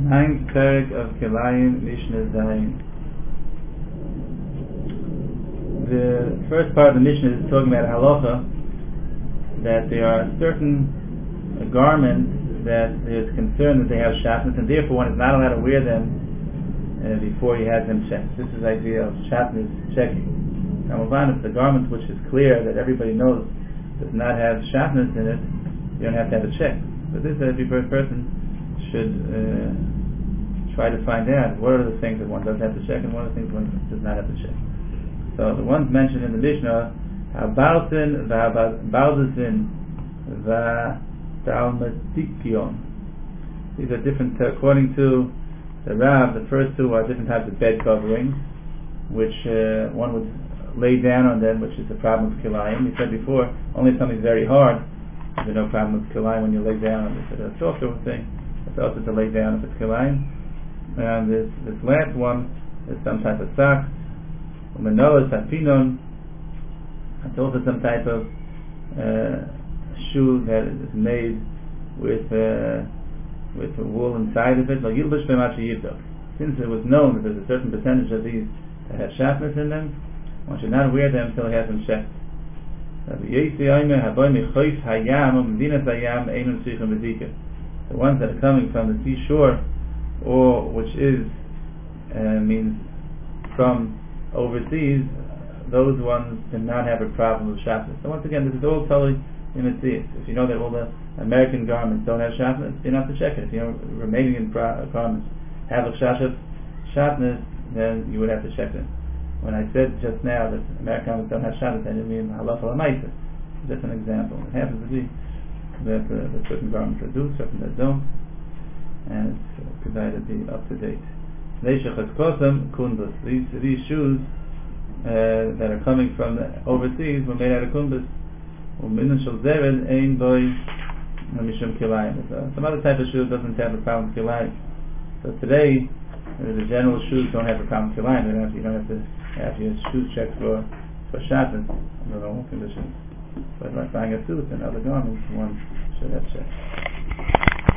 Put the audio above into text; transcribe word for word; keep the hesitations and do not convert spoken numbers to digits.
Ninth Perek of Kilayim, Mishnah Zayin. The first part of the Mishnah is talking about halacha, that there are certain uh, garments that there's concern that they have shatnez, and therefore one is not allowed to wear them uh, before he has them checked. This is the idea of shatnez checking. Now, if the garment which is clear that everybody knows does not have shatnez in it, you don't have to have it checked. But this, every person should uh, try to find out what are the things that one does have to check and what are the things one does not have to check. So the ones mentioned in the Mishnah, Habalsin, Va'Baldasin, Va'Dalmatikion. These are different, uh, according to the Rav, the first two are different types of bed coverings, which uh, one would lay down on them, which is the problem with Kilayim. We said before, only if something's very hard, there's no problem with Kilayim when you lay down on it. So a softer thing, it's also to lay down if it's Kilayim. And this this last one is some type of sock, Manoah Safinon. It's also some type of uh, shoe that is made with uh, with a wool inside of it. Since it was known that there's a certain percentage of these that have shatnez in them, one should not wear them until he has them checked. The ones that are coming from the seashore, or which is uh, means from overseas, those ones do not have a problem with shatnez. So once again, this is all totally in the sea. If you know that all the American garments don't have shatnez, you don't have to check it. If you know Romanian garments have a shatnez, then you would have to check it. When I said just now that American garments don't have shatnez, I didn't mean halacha l'maisa. Just an example. It happens to be that, uh, that certain garments that do, certain that don't, and it's provided to be up to date. These these shoes uh, that are coming from the overseas were made out of kumbas. Some other type of shoe doesn't have a problem with kilayim. So today, uh, the general shoes don't have a problem with kilayim. You don't have, you don't have to have your shoes checked for for shatnez under normal conditions. But like buying a suit and other garments, one should have checked.